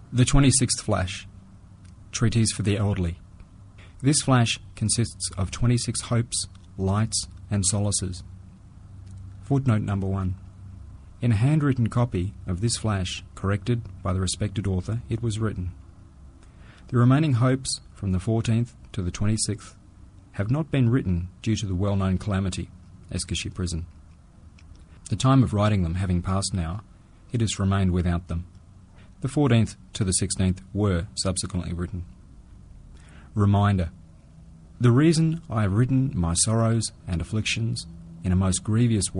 The 26th Flash, Treatise for the Elderly. This flash consists of 26 hopes, lights and solaces. Footnote number 1. In a handwritten copy of this flash, corrected by the respected author, it was written, "The remaining hopes from the 14th to the 26th have not been written due to the well-known calamity, Eskishy Prison. The time of writing them having passed now, it has remained without them. The 14th to the 16th were subsequently written. Reminder. The reason I have written my sorrows and afflictions in a most grievous way